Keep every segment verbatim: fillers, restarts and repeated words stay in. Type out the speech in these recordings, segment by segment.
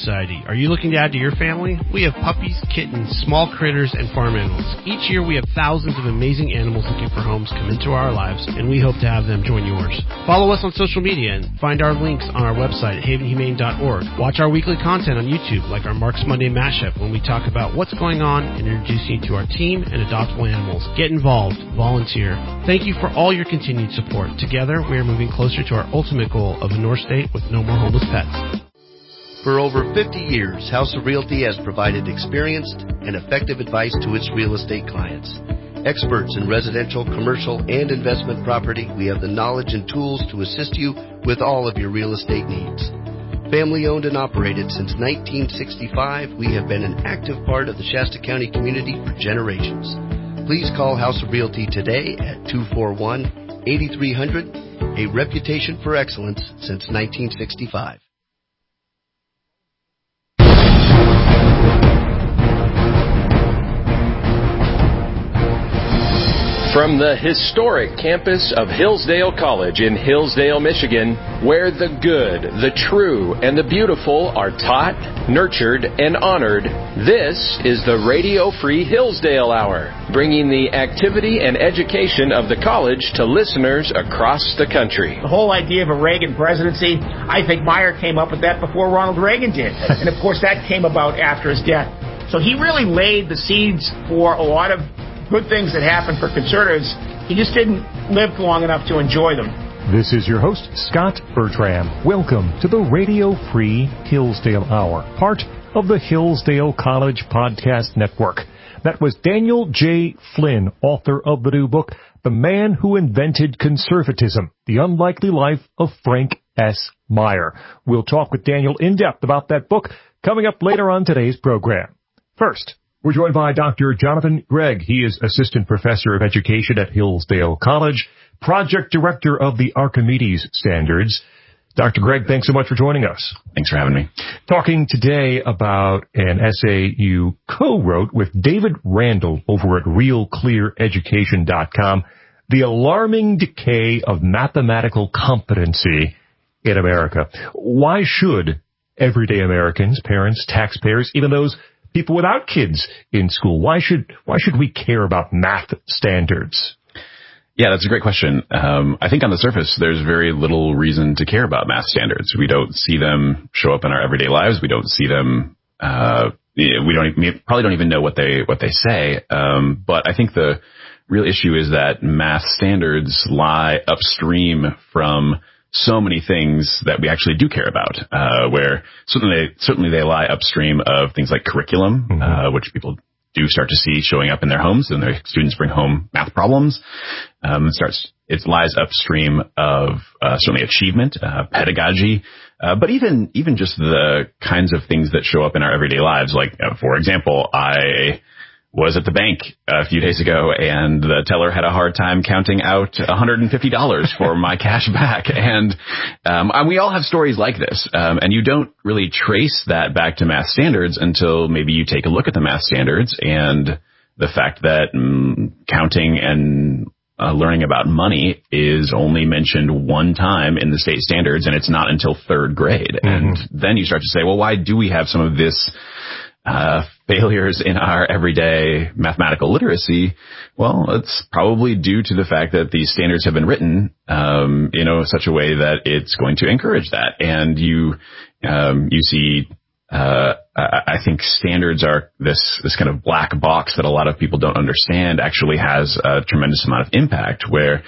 Society. Are you looking to add to your family? We have puppies, kittens, small critters, and farm animals. Each year we have thousands of amazing animals looking for homes come into our lives, and we hope to have them join yours. Follow us on social media and find our links on our website at haven humane dot org. Watch our weekly content on YouTube, like our Marks Monday Mashup, when we talk about what's going on and introduce you to our team and adoptable animals. Get involved. Volunteer. Thank you for all your continued support. Together, we are moving closer to our ultimate goal of a North State with no more homeless pets. For over fifty years, House of Realty has provided experienced and effective advice to its real estate clients. Experts in residential, commercial, and investment property, we have the knowledge and tools to assist you with all of your real estate needs. Family owned and operated since nineteen sixty-five, we have been an active part of the Shasta County community for generations. Please call House of Realty today at two four one, eight three zero zero, a reputation for excellence since nineteen sixty-five. From the historic campus of Hillsdale College in Hillsdale, Michigan, where the good, the true, and the beautiful are taught, nurtured, and honored, this is the Radio Free Hillsdale Hour, bringing the activity and education of the college to listeners across the country. The whole idea of a Reagan presidency, I think Meyer came up with that before Ronald Reagan did. And, of course, that came about after his death. So he really laid the seeds for a lot of good things that happened for conservatives. He just didn't live long enough to enjoy them. This is your host, Scott Bertram. Welcome to the Radio Free Hillsdale Hour, part of the Hillsdale College Podcast Network. That was Daniel J. Flynn, author of the new book, The Man Who Invented Conservatism, The Unlikely Life of Frank S. Meyer. We'll talk with Daniel in depth about that book coming up later on today's program. First, we're joined by Doctor Jonathan Gregg. He is Assistant Professor of Education at Hillsdale College, Project Director of the Archimedes Standards. Doctor Gregg, thanks so much for joining us. Thanks for having me. Talking today about an essay you co-wrote with David Randall over at real clear education dot com, The Alarming Decay of Mathematical Competency in America. Why should everyday Americans, parents, taxpayers, even those people without kids in school, why should why should we care about math standards? Yeah, that's a great question. Um, I think on the surface, there's very little reason to care about math standards. We don't see them show up in our everyday lives. We don't see them. Uh, we don't we probably don't even know what they what they say. Um, but I think the real issue is that math standards lie upstream from so many things that we actually do care about, uh, where certainly, certainly they lie upstream of things like curriculum, mm-hmm. uh, which people do start to see showing up in their homes, and their students bring home math problems. Um, it starts, it lies upstream of, uh, certainly achievement, uh, pedagogy, uh, but even, even just the kinds of things that show up in our everyday lives. Like, uh, for example, I was at the bank a few days ago, and the teller had a hard time counting out one hundred fifty dollars for my cash back. And, um, and we all have stories like this. Um, and you don't really trace that back to math standards until maybe you take a look at the math standards and the fact that mm, counting and uh, learning about money is only mentioned one time in the state standards, and it's not until third grade. Mm-hmm. And then you start to say, well, why do we have some of this Uh, failures in our everyday mathematical literacy? Well, it's probably due to the fact that these standards have been written, um, you know, in such a way that it's going to encourage that. And you, um, you see, uh, I think standards are this, this kind of black box that a lot of people don't understand actually has a tremendous amount of impact, where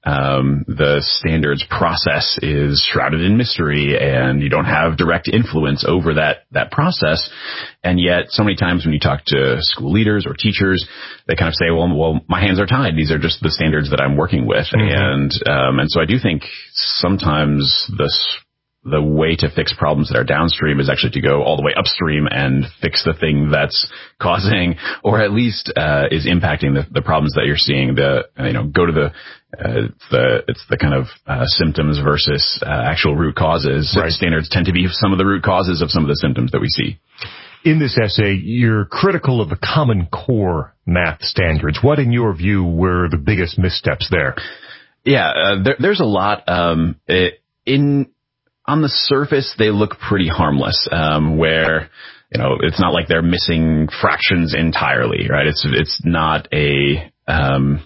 Um, the standards process is shrouded in mystery, and you don't have direct influence over that, that process. And yet so many times when you talk to school leaders or teachers, they kind of say, well, well, my hands are tied. These are just the standards that I'm working with. Mm-hmm. And, um, and so I do think sometimes this, the way to fix problems that are downstream is actually to go all the way upstream and fix the thing that's causing, or at least, uh, is impacting the, the problems that you're seeing. The, you know, go to the, uh, the, it's the kind of, uh, symptoms versus, uh, actual root causes. Right. Standards tend to be some of the root causes of some of the symptoms that we see. In this essay, you're critical of the Common Core math standards. What, in your view, were the biggest missteps there? Yeah, uh, there, there's a lot, um, it, in, on the surface, they look pretty harmless, um, where, you know, it's not like they're missing fractions entirely, right? It's, it's not a, um,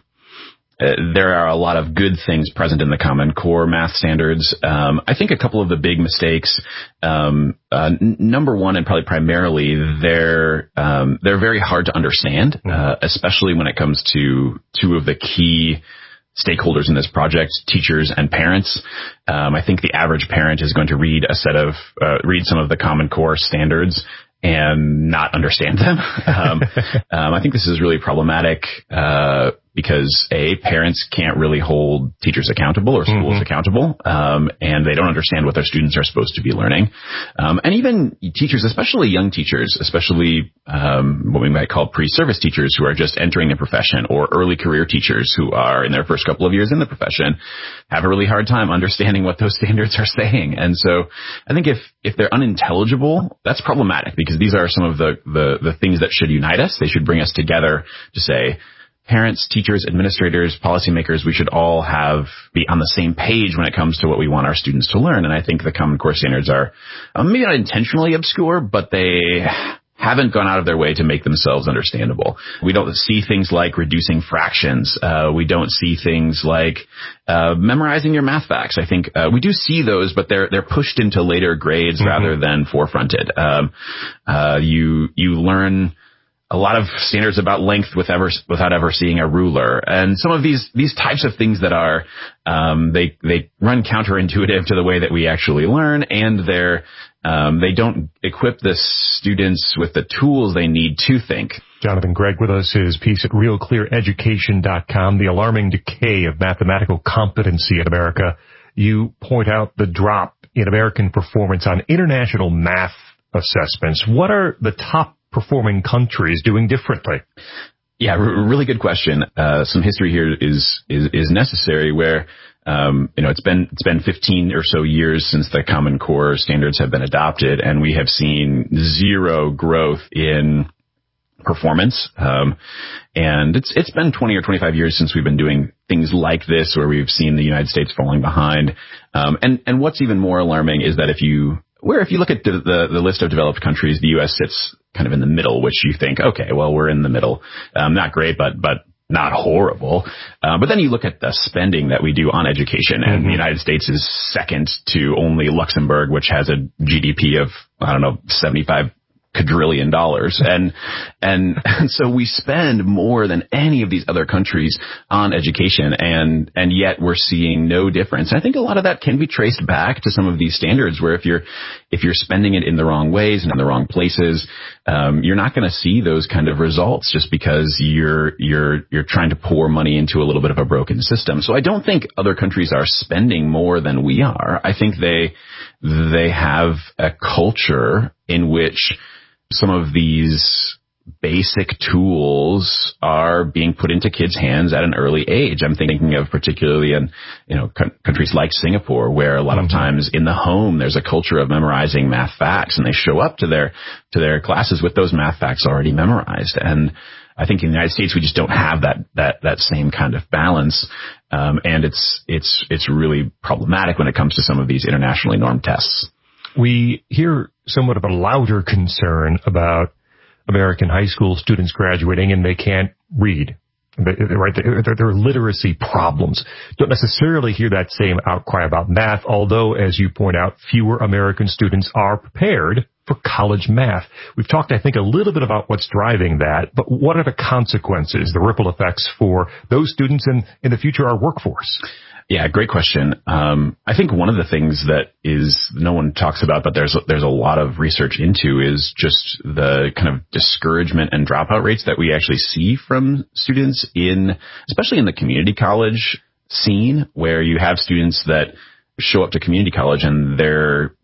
Uh, there are a lot of good things present in the Common Core math standards. Um, I think a couple of the big mistakes, um, uh, n- number one, and probably primarily, they're um, they're very hard to understand, uh, especially when it comes to two of the key stakeholders in this project, teachers and parents. Um, I think the average parent is going to read a set of uh, read some of the Common Core standards and not understand them. um, um, I think this is really problematic, uh, because A, parents can't really hold teachers accountable or schools mm-hmm. accountable, um, and they don't understand what their students are supposed to be learning. Um, and even teachers, especially young teachers, especially, um, what we might call pre-service teachers who are just entering the profession, or early career teachers who are in their first couple of years in the profession, have a really hard time understanding what those standards are saying. And so I think if, if they're unintelligible, that's problematic, because these are some of the, the, the things that should unite us. They should bring us together to say, parents, teachers, administrators, policymakers, we should all have be on the same page when it comes to what we want our students to learn. And I think the Common Core standards are um, maybe not intentionally obscure, but they haven't gone out of their way to make themselves understandable. We don't see things like reducing fractions. Uh, we don't see things like uh, memorizing your math facts. I think uh, we do see those, but they're they're pushed into later grades mm-hmm. rather than forefronted. Um, uh, you you learn a lot of standards about length with ever, without ever seeing a ruler. And some of these, these types of things that are, um, they, they run counterintuitive to the way that we actually learn, and they're, um, they don't equip the students with the tools they need to think. Jonathan Gregg with us, his piece at real clear education dot com, The Alarming Decay of Mathematical Competency in America. You point out the drop in American performance on international math assessments. What are the top performing countries doing differently? Yeah, r- really good question. Uh, some history here is, is, is necessary where, um, you know, it's been, it's been fifteen or so years since the Common Core standards have been adopted, and we have seen zero growth in performance. Um, and it's, it's been twenty or twenty-five years since we've been doing things like this, where we've seen the United States falling behind. Um, and, and what's even more alarming is that if you, where if you look at the, the, the list of developed countries, the U S sits kind of in the middle, which you think, okay, well, we're in the middle. Um, not great, but, but not horrible. Uh, but then you look at the spending that we do on education, and mm-hmm. the United States is second to only Luxembourg, which has a G D P of, I don't know, seventy-five quadrillion dollars. And, and, and so we spend more than any of these other countries on education, and, and yet we're seeing no difference. And I think a lot of that can be traced back to some of these standards, where if you're, if you're spending it in the wrong ways and in the wrong places, um, you're not going to see those kind of results just because you're, you're, you're trying to pour money into a little bit of a broken system. So I don't think other countries are spending more than we are. I think they, they have a culture in which some of these basic tools are being put into kids' hands at an early age. I'm thinking of particularly in, you know, c- countries like Singapore, where a lot mm-hmm. of times in the home, there's a culture of memorizing math facts, and they show up to their, to their classes with those math facts already memorized. And I think in the United States, we just don't have that, that, that same kind of balance. Um, and it's, it's, it's really problematic when it comes to some of these internationally normed tests. We hear somewhat of a louder concern about American high school students graduating and they can't read. Right? There are literacy problems. Don't necessarily hear that same outcry about math, although, as you point out, fewer American students are prepared for college math. We've talked, I think, a little bit about what's driving that, but what are the consequences, the ripple effects for those students and, in the future, our workforce? Yeah, great question. Um, I think one of the things that is no one talks about, but there's there's a lot of research into, is just the kind of discouragement and dropout rates that we actually see from students in, especially in the community college scene, where you have students that show up to community college and they're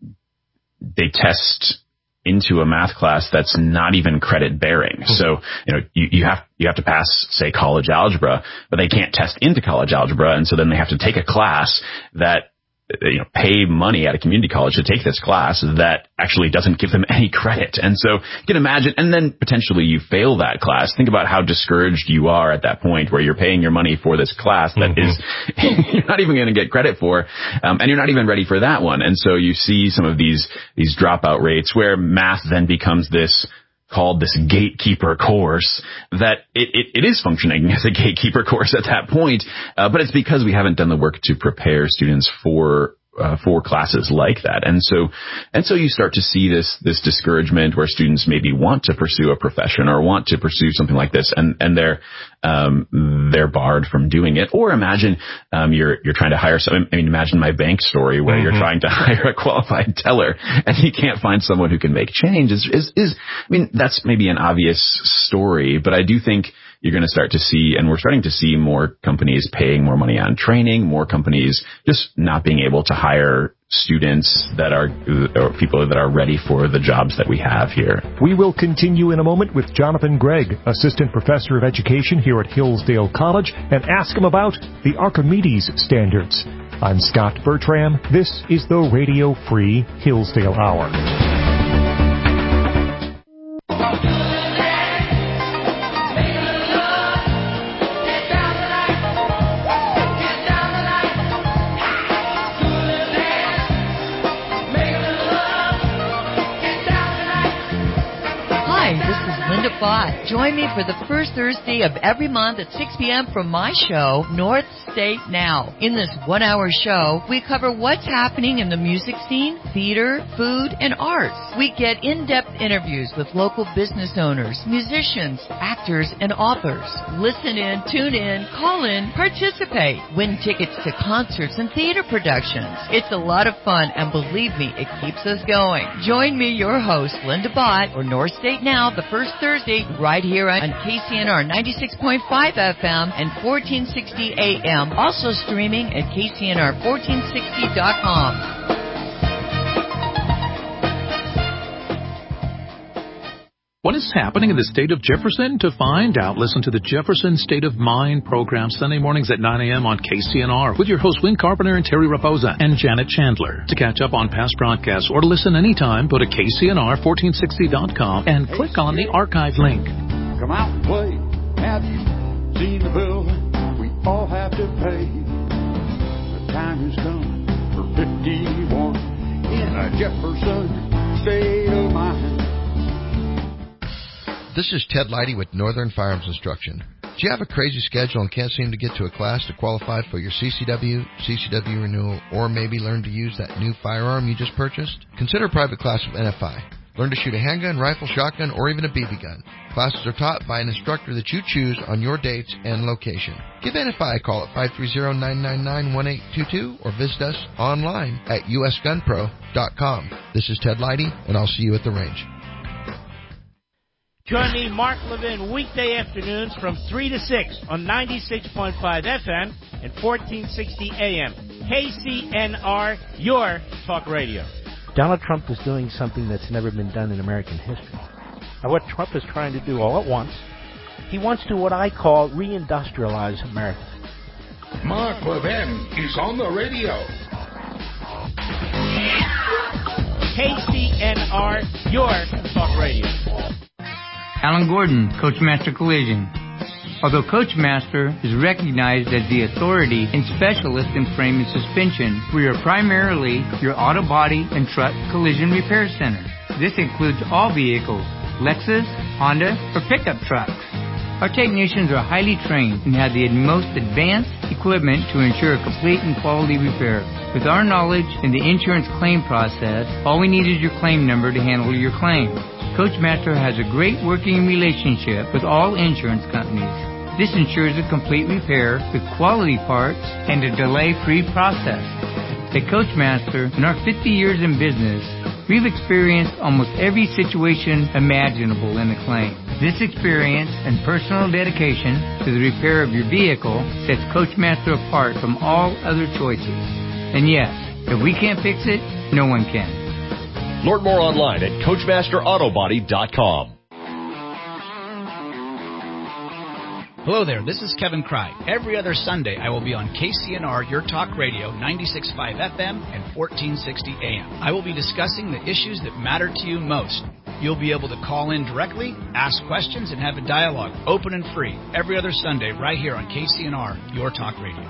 they test into a math class that's not even credit bearing. Mm-hmm. So, you know, you, you have, you have to pass, say, college algebra, but they can't test into college algebra. And so then they have to take a class that you know, pay money at a community college to take this class that actually doesn't give them any credit. And so you can imagine, and then potentially you fail that class. Think about how discouraged you are at that point where you're paying your money for this class that mm-hmm. is you're not even going to get credit for, um, and you're not even ready for that one. And so you see some of these these dropout rates where math then becomes this called this gatekeeper course that it, it, it is functioning as a gatekeeper course at that point, uh, but it's because we haven't done the work to prepare students for Uh, for classes like that. And so, and so you start to see this, this discouragement where students maybe want to pursue a profession or want to pursue something like this, and, and they're, um, they're barred from doing it. Or imagine, um, you're, you're trying to hire someone. I mean, imagine my bank story where mm-hmm. you're trying to hire a qualified teller and you can't find someone who can make change is, is, is, I mean, that's maybe an obvious story, but I do think you're going to start to see, and we're starting to see more companies paying more money on training, more companies just not being able to hire students that are, or people that are ready for the jobs that we have here. We will continue in a moment with Jonathan Gregg, Assistant Professor of Education here at Hillsdale College, and ask him about the Archimedes Standards. I'm Scott Bertram. This is the Radio Free Hillsdale Hour. Join me for the first Thursday of every month at six p.m. from my show, North State Now. In this one-hour show, we cover what's happening in the music scene, theater, food, and arts. We get in-depth interviews with local business owners, musicians, actors, and authors. Listen in, tune in, call in, participate. Win tickets to concerts and theater productions. It's a lot of fun, and believe me, it keeps us going. Join me, your host, Linda Bott, or North State Now, the first Thursday, right here on K C N R ninety-six point five F M and fourteen sixty A M. Also streaming at K C N R fourteen sixty dot com. What is happening in the state of Jefferson? To find out, listen to the Jefferson State of Mind program Sunday mornings at nine a.m. on K C N R with your hosts Win Carpenter and Terry Raposa and Janet Chandler. To catch up on past broadcasts or to listen anytime, go to K C N R fourteen sixty dot com and click on the archive link. Come out and play. Have you seen the bill we all have to pay? The time has come for fifty-one in a Jefferson State of Mind. This is Ted Leidy with Northern Firearms Instruction. Do you have a crazy schedule and can't seem to get to a class to qualify for your C C W, C C W renewal, or maybe learn to use that new firearm you just purchased? Consider a private class with N F I. Learn to shoot a handgun, rifle, shotgun, or even a B B gun. Classes are taught by an instructor that you choose on your dates and location. Give N F I a call at five three zero, nine nine nine, one eight two two or visit us online at U S gun pro dot com. This is Ted Leidy, and I'll see you at the range. Join me, Mark Levin, weekday afternoons from three to six on ninety-six point five F M and fourteen sixty A M. K C N R, your talk radio. Donald Trump is doing something that's never been done in American history. Now, what Trump is trying to do all at once, he wants to what I call reindustrialize America. Mark Levin is on the radio. K C N R, your talk radio. Alan Gordon, Coachmaster Collision. Although Coachmaster is recognized as the authority and specialist in frame and suspension, we are primarily your auto body and truck collision repair center. This includes all vehicles, Lexus, Honda, or pickup trucks. Our technicians are highly trained and have the most advanced equipment to ensure a complete and quality repair. With our knowledge in the insurance claim process, all we need is your claim number to handle your claim. Coachmaster has a great working relationship with all insurance companies. This ensures a complete repair with quality parts and a delay-free process. At Coachmaster, in our fifty years in business, we've experienced almost every situation imaginable in a claim. This experience and personal dedication to the repair of your vehicle sets Coachmaster apart from all other choices. And yes, if we can't fix it, no one can. Learn more online at Coachmaster Auto Body dot com. Hello there, this is Kevin Cry. Every other Sunday, I will be on K C N R, Your Talk Radio, ninety-six point five F M and fourteen sixty A M. I will be discussing the issues that matter to you most. You'll be able to call in directly, ask questions, and have a dialogue, open and free, every other Sunday right here on K C N R, Your Talk Radio.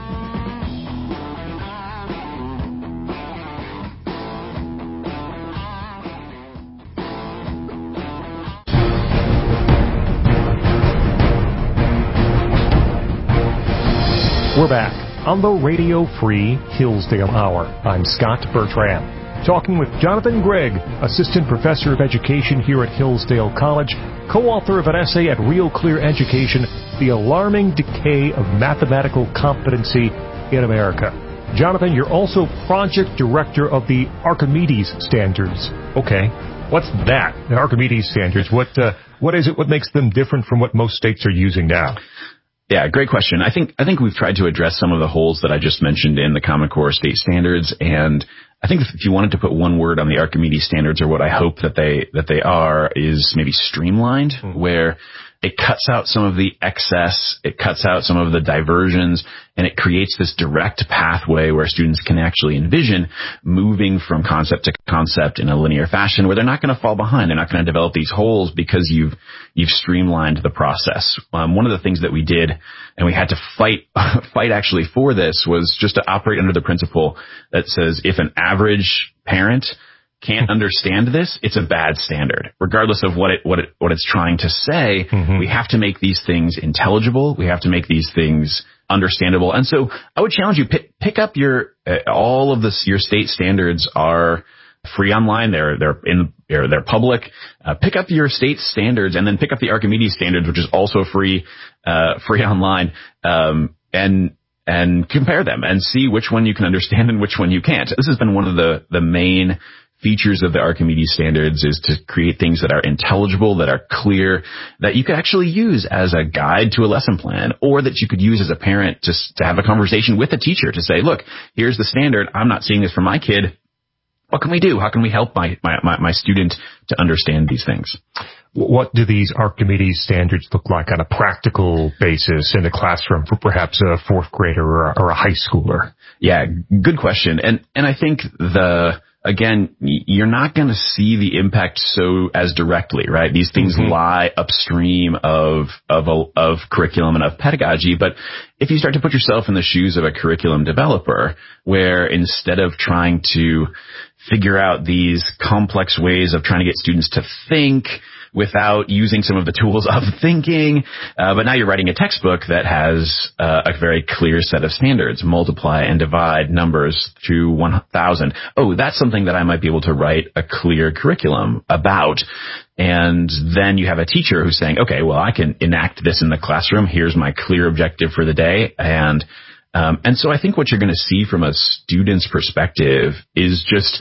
We're back on the Radio Free Hillsdale Hour. I'm Scott Bertram, talking with Jonathan Gregg, Assistant Professor of Education here at Hillsdale College, co-author of an essay at Real Clear Education, The Alarming Decay of Mathematical Competency in America. Jonathan, you're also Project Director of the Archimedes Standards. Okay, what's that? The Archimedes Standards, what, uh, what is it? What makes them different from what most states are using now? Yeah, great question. I think I think we've tried to address some of the holes that I just mentioned in the Common Core state standards, and I think if you wanted to put one word on the Archimedes standards, or what I hope that they that they are, is maybe streamlined, mm-hmm. where it cuts out some of the excess, it cuts out some of the diversions, and it creates this direct pathway where students can actually envision moving from concept to concept in a linear fashion, where they're not going to fall behind. They're not going to develop these holes because you've you've streamlined the process. Um, one of the things that we did, and we had to fight fight actually for this, was just to operate under the principle that says if an average parent can't understand this, it's a bad standard. Regardless of what it what it what it's trying to say, mm-hmm. we have to make these things intelligible. We have to make these things understandable. And so I would challenge you, pick, pick up your uh, all of this. Your state standards are free online. They're they're in they're, they're public. Uh, pick up your state standards, and then pick up the Archimedes standards, which is also free uh, free online, um, and and compare them and see which one you can understand and which one you can't. This has been one of the the main features of the Archimedes standards, is to create things that are intelligible, that are clear, that you could actually use as a guide to a lesson plan, or that you could use as a parent to, to have a conversation with a teacher to say, look, here's the standard. I'm not seeing this for my kid. What can we do? How can we help my, my, my, my student to understand these things? What do these Archimedes standards look like on a practical basis in a classroom for perhaps a fourth grader or a, or a high schooler? Yeah, good question. And, and I think the, Again, you're not going to see the impact so as directly, right? These things mm-hmm. lie upstream of, of, a, of curriculum and of pedagogy. But if you start to put yourself in the shoes of a curriculum developer, where instead of trying to figure out these complex ways of trying to get students to think without using some of the tools of thinking, uh, but now you're writing a textbook that has uh, a very clear set of standards: multiply and divide numbers through one thousand. Oh, that's something that I might be able to write a clear curriculum about. And then you have a teacher who's saying, okay, well, I can enact this in the classroom. Here's my clear objective for the day. And um, and so I think what you're going to see from a student's perspective is just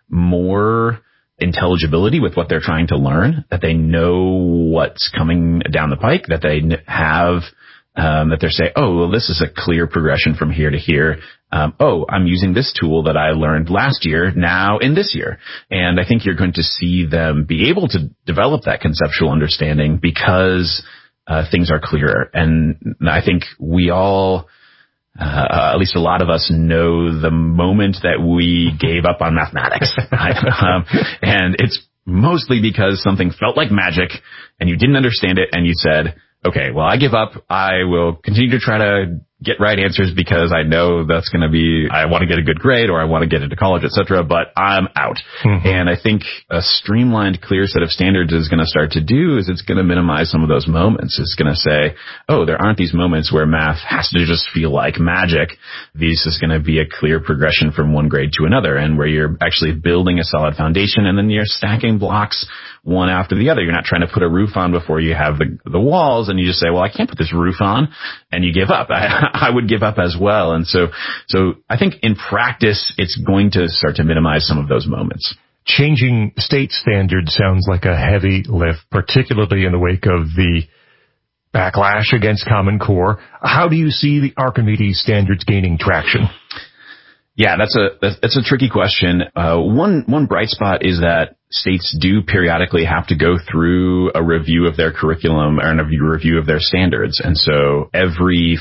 more intelligibility with what they're trying to learn, that they know what's coming down the pike, that they have, um, that they're saying, oh, well, this is a clear progression from here to here. Um, oh, I'm using this tool that I learned last year now in this year. And I think you're going to see them be able to develop that conceptual understanding because uh, things are clearer. And I think we all, Uh, at least a lot of us, know the moment that we gave up on mathematics. Right? um, and it's mostly because something felt like magic and you didn't understand it, and you said, okay, well, I give up. I will continue to try to get right answers because I know that's going to be, I want to get a good grade or I want to get into college, et cetera, but I'm out. Mm-hmm. And I think a streamlined, clear set of standards is going to start to do is it's going to minimize some of those moments. It's going to say, oh, there aren't these moments where math has to just feel like magic. This is going to be a clear progression from one grade to another, and where you're actually building a solid foundation and then you're stacking blocks one after the other. You're not trying to put a roof on before you have the, the walls, and you just say, well, I can't put this roof on, and you give up. I, I would give up as well. And so, so I think in practice, it's going to start to minimize some of those moments. Changing state standards sounds like a heavy lift, particularly in the wake of the backlash against Common Core. How do you see the Archimedes standards gaining traction? Yeah, that's a that's a tricky question. Uh, one one bright spot is that states do periodically have to go through a review of their curriculum and a review of their standards, and so every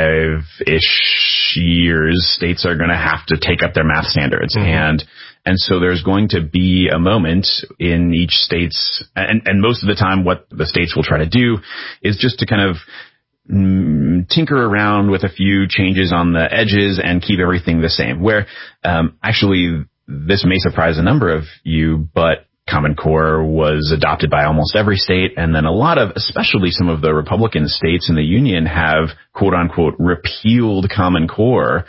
five-ish years, states are going to have to take up their math standards, mm-hmm. and and so there's going to be a moment in each state's, and and most of the time, what the states will try to do is just to kind of tinker around with a few changes on the edges and keep everything the same, where um, actually this may surprise a number of you, but Common Core was adopted by almost every state, and then a lot of, especially some of the Republican states in the union, have quote-unquote repealed Common Core.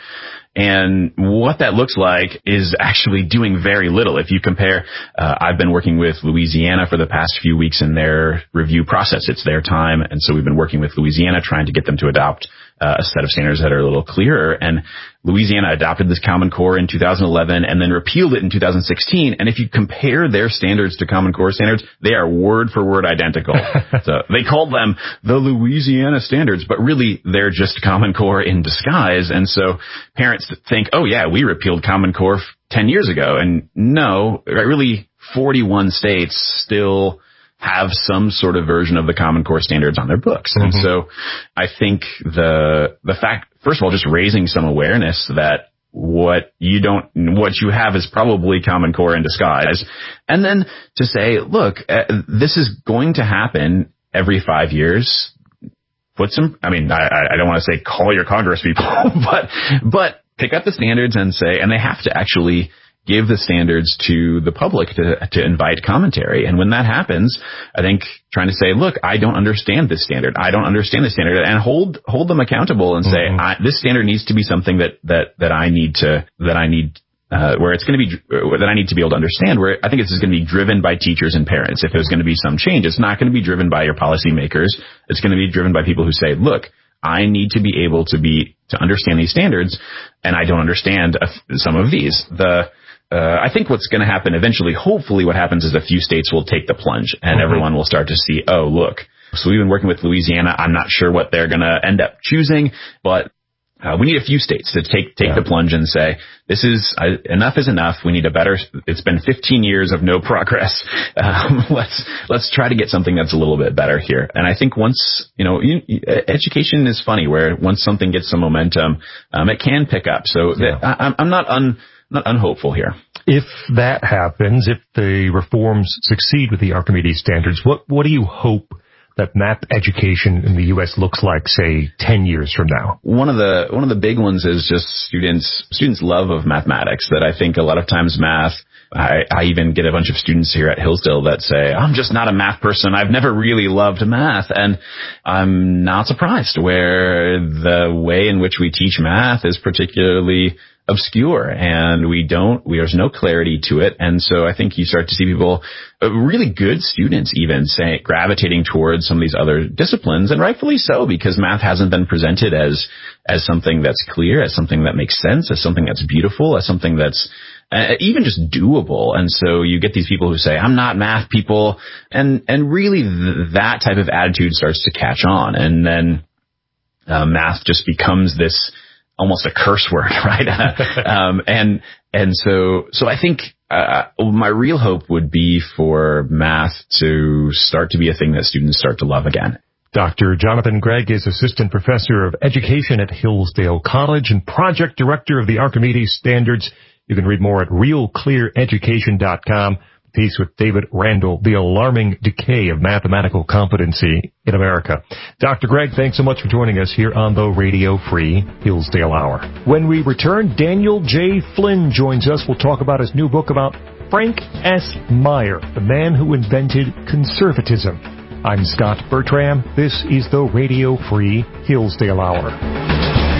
And what that looks like is actually doing very little. If you compare, uh, I've been working with Louisiana for the past few weeks in their review process. It's their time. And so we've been working with Louisiana trying to get them to adopt uh, a set of standards that are a little clearer. And Louisiana adopted this Common Core in two thousand eleven and then repealed it in two thousand sixteen. And if you compare their standards to Common Core standards, they are word for word identical. So they called them the Louisiana standards, but really they're just Common Core in disguise. And so parents think, oh yeah, we repealed Common Core ten years ago. And no, really forty-one states still have some sort of version of the Common Core standards on their books. Mm-hmm. And so I think the, the fact, first of all, just raising some awareness that what you don't, what you have is probably Common Core in disguise. And then to say, look, uh, this is going to happen every five years. Put some, I mean, I, I don't want to say call your Congress people, but, but pick up the standards and say, and they have to actually give the standards to the public to to invite commentary. And when that happens, I think trying to say, look, I don't understand this standard. I don't understand this standard, and hold hold them accountable and say, mm-hmm. I, this standard needs to be something that that that I need to that I need uh, where it's going to be that I need to be able to understand. Where I think this is going to be driven by teachers and parents. If there's going to be some change, it's not going to be driven by your policymakers. It's going to be driven by people who say, look, I need to be able to be to understand these standards, and I don't understand uh, some of these. The Uh, I think what's going to happen eventually, hopefully what happens is a few states will take the plunge and mm-hmm. everyone will start to see, oh, look, so we've been working with Louisiana. I'm not sure what they're going to end up choosing, but uh, we need a few states to take take yeah. the plunge and say, this is uh, enough is enough. We need a better, it's been fifteen years of no progress. Um, let's, let's try to get something that's a little bit better here. And I think once, you know, you, education is funny where once something gets some momentum, um, it can pick up. So yeah. that, I, I'm not un, not unhopeful here. If that happens, if the reforms succeed with the Archimedes standards, what, what do you hope that math education in the U S looks like, say, ten years from now? One of the, one of the big ones is just students, students' love of mathematics, that I think a lot of times math, I, I even get a bunch of students here at Hillsdale that say, I'm just not a math person. I've never really loved math. And I'm not surprised where the way in which we teach math is particularly obscure, and we don't, we, there's no clarity to it. And so I think you start to see people, uh, really good students even say, gravitating towards some of these other disciplines, and rightfully so, because math hasn't been presented as, as something that's clear, as something that makes sense, as something that's beautiful, as something that's uh, even just doable. And so you get these people who say, I'm not math people. And, and really th- that type of attitude starts to catch on. And then, uh, math just becomes this, almost a curse word, right? um, and, and so, so I think, uh, my real hope would be for math to start to be a thing that students start to love again. Doctor Jonathan Gregg is Assistant Professor of Education at Hillsdale College and Project Director of the Archimedes Standards. You can read more at real clear education dot com. Piece with David Randall, The Alarming Decay of Mathematical Competency in America. Doctor Gregg, thanks so much for joining us here on the Radio Free Hillsdale Hour. When we return, Daniel J. Flynn joins us. We'll talk about his new book about Frank S. Meyer, the man who invented conservatism. I'm Scott Bertram. This is the Radio Free Hillsdale Hour.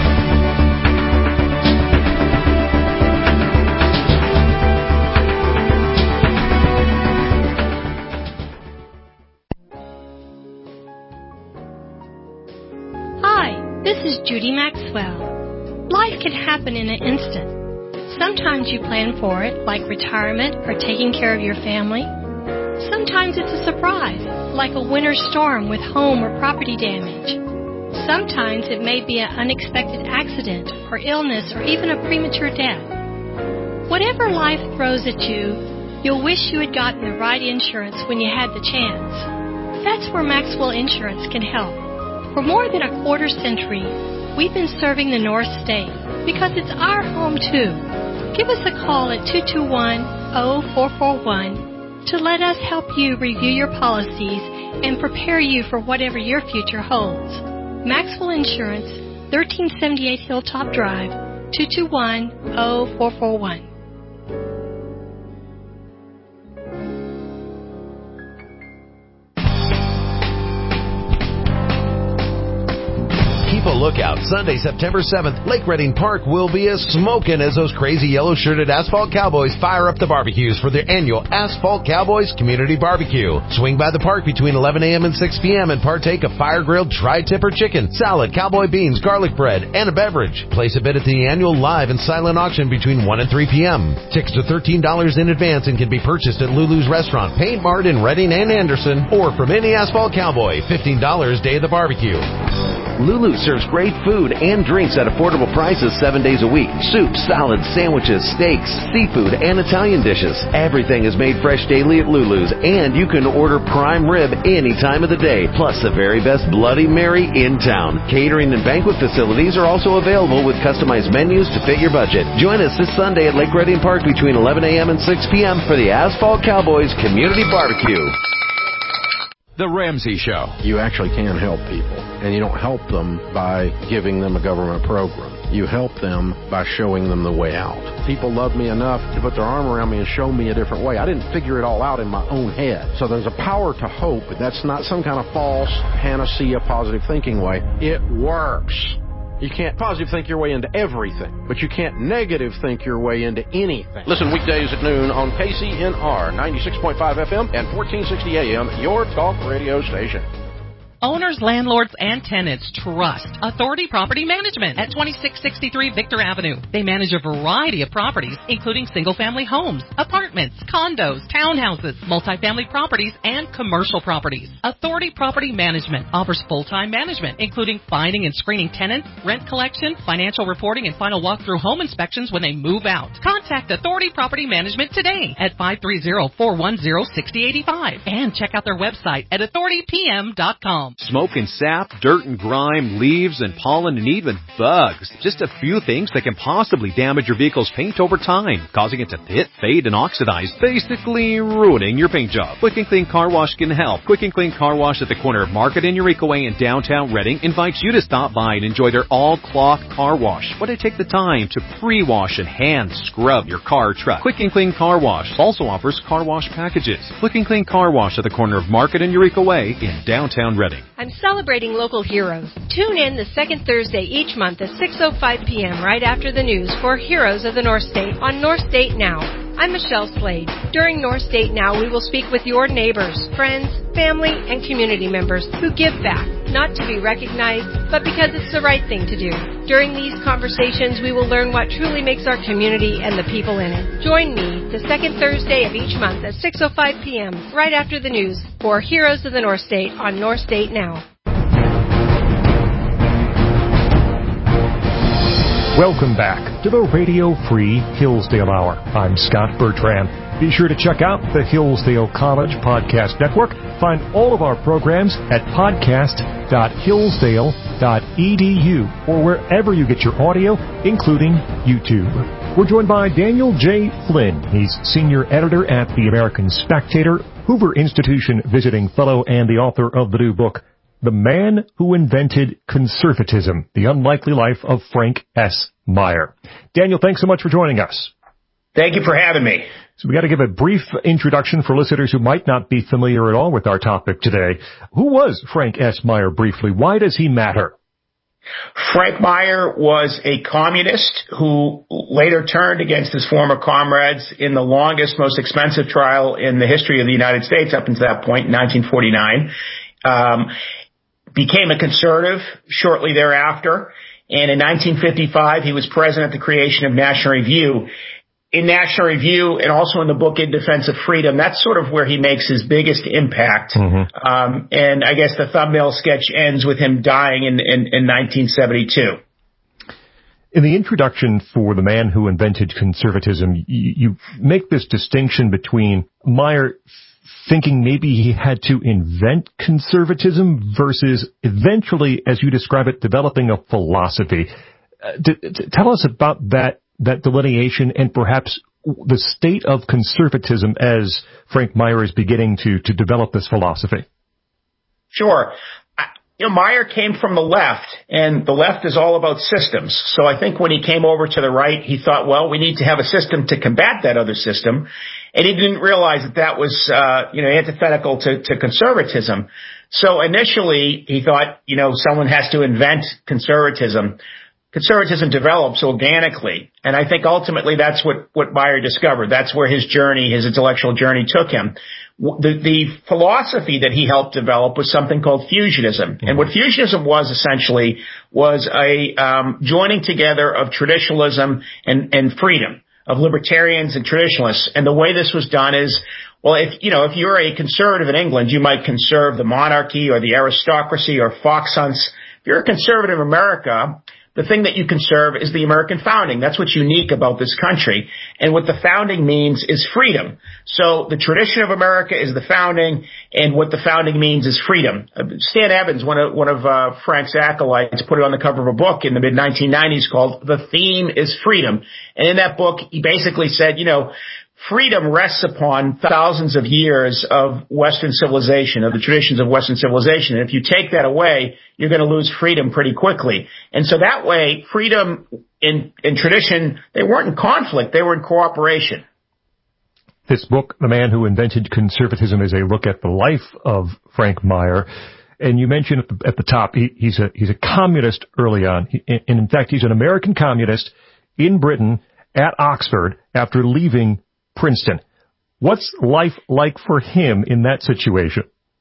This is Judy Maxwell. Life can happen in an instant. Sometimes you plan for it, like retirement or taking care of your family. Sometimes it's a surprise, like a winter storm with home or property damage. Sometimes it may be an unexpected accident or illness or even a premature death. Whatever life throws at you, you'll wish you had gotten the right insurance when you had the chance. That's where Maxwell Insurance can help. For more than a quarter century, we've been serving the North State because it's our home too. Give us a call at two two one, zero four four one to let us help you review your policies and prepare you for whatever your future holds. Maxwell Insurance, thirteen seventy-eight Hilltop Drive, two two one, zero four four one. Keep a lookout. Sunday, September seventh, Lake Redding Park will be as smoking as those crazy yellow-shirted Asphalt Cowboys fire up the barbecues for their annual Asphalt Cowboys Community Barbecue. Swing by the park between eleven a.m. and six p.m. and partake of fire-grilled tri-tipper chicken, salad, cowboy beans, garlic bread, and a beverage. Place a bid at the annual live and silent auction between one and three p.m. Tickets are thirteen dollars in advance and can be purchased at Lulu's Restaurant, Paint Mart in Redding and Anderson, or from any Asphalt Cowboy, fifteen dollars day of the barbecue. Lulu serves great food and drinks at affordable prices seven days a week. Soups, salads, sandwiches, steaks, seafood, and Italian dishes. Everything is made fresh daily at Lulu's, and you can order prime rib any time of the day, plus the very best Bloody Mary in town. Catering and banquet facilities are also available with customized menus to fit your budget. Join us this Sunday at Lake Redding Park between eleven a.m. and six p.m. for the Asphalt Cowboys Community Barbecue. The Ramsey Show. You actually can help people, and you don't help them by giving them a government program. You help them by showing them the way out. People love me enough to put their arm around me and show me a different way. I didn't figure it all out in my own head. So there's a power to hope. That's not some kind of false panacea positive thinking way. It works. You can't positive think your way into everything, but you can't negative think your way into anything. Listen weekdays at noon on K C N R ninety-six point five F M and fourteen sixty A M, your talk radio station. Owners, landlords, and tenants trust Authority Property Management at twenty-six sixty-three Victor Avenue. They manage a variety of properties, including single-family homes, apartments, condos, townhouses, multifamily properties, and commercial properties. Authority Property Management offers full-time management, including finding and screening tenants, rent collection, financial reporting, and final walkthrough home inspections when they move out. Contact Authority Property Management today at five three zero, four one zero, six zero eight five and check out their website at authority p m dot com. Smoke and sap, dirt and grime, leaves and pollen, and even bugs. Just a few things that can possibly damage your vehicle's paint over time, causing it to pit, fade, and oxidize, basically ruining your paint job. Quick and Clean Car Wash can help. Quick and Clean Car Wash at the corner of Market and Eureka Way in downtown Redding invites you to stop by and enjoy their all-cloth car wash. Why they take the time to pre-wash and hand scrub your car or truck. Quick and Clean Car Wash also offers car wash packages. Quick and Clean Car Wash at the corner of Market and Eureka Way in downtown Redding. I'm celebrating local heroes. Tune in the second Thursday each month at six oh five p.m. right after the news for Heroes of the North State on North State Now. I'm Michelle Slade. During North State Now, we will speak with your neighbors, friends, family, and community members who give back, not to be recognized, but because it's the right thing to do. During these conversations, we will learn what truly makes our community and the people in it. Join me the second Thursday of each month at six oh five p.m. right after the news for Heroes of the North State on North State Now. Welcome back to the Radio Free Hillsdale Hour. I'm Scott Bertram. Be sure to check out the Hillsdale College Podcast Network. Find all of our programs at podcast dot hillsdale dot e d u or wherever you get your audio, including YouTube. We're joined by Daniel J. Flynn. He's senior editor at the American Spectator, Hoover Institution visiting fellow, and the author of the new book, The Man Who Invented Conservatism, The Unlikely Life of Frank S. Meyer. Daniel, thanks so much for joining us. Thank you for having me. So we got to give a brief introduction for listeners who might not be familiar at all with our topic today. Who was Frank S. Meyer briefly? Why does he matter? Frank Meyer was a communist who later turned against his former comrades in the longest, most expensive trial in the history of the United States up until that point in nineteen forty-nine. Um, became a conservative shortly thereafter, and in nineteen fifty-five he was president at the creation of National Review. In National Review and also in the book In Defense of Freedom, that's sort of where he makes his biggest impact. Mm-hmm. Um, and I guess the thumbnail sketch ends with him dying in, in, in nineteen seventy-two. In the introduction for The Man Who Invented Conservatism, you, you make this distinction between Meyer thinking maybe he had to invent conservatism versus eventually, as you describe it, developing a philosophy. Uh, d- d- tell us about that, that delineation and perhaps the state of conservatism as Frank Meyer is beginning to, to develop this philosophy. Sure. You know, Meyer came from the left, and the left is all about systems. So I think when he came over to the right, he thought, well, we need to have a system to combat that other system. And he didn't realize that that was, uh, you know, antithetical to, to conservatism. So initially, he thought, you know, someone has to invent conservatism. Conservatism develops organically. And I think ultimately that's what, what Meyer discovered. That's where his journey, his intellectual journey took him. The, the philosophy that he helped develop was something called fusionism. And what fusionism was essentially was a um, joining together of traditionalism and, and freedom, of libertarians and traditionalists. And the way this was done is, well, if, you know, if you're a conservative in England, you might conserve the monarchy or the aristocracy or fox hunts. If you're a conservative in America, the thing that you conserve is the American founding. That's what's unique about this country. And what the founding means is freedom. So the tradition of America is the founding, and what the founding means is freedom. Stan Evans, one of, one of uh, Frank's acolytes, put it on the cover of a book in the mid nineteen nineties called The Theme is Freedom. And in that book, he basically said, you know, freedom rests upon thousands of years of Western civilization, of the traditions of Western civilization. And if you take that away, you're going to lose freedom pretty quickly. And so that way, freedom and, and tradition, they weren't in conflict. They were in cooperation. This book, The Man Who Invented Conservatism, is a look at the life of Frank Meyer. And you mentioned at the, at the top, he, he's a he's a communist early on. He, and in fact, he's an American communist in Britain at Oxford after leaving Princeton. What's life like for him in that situation?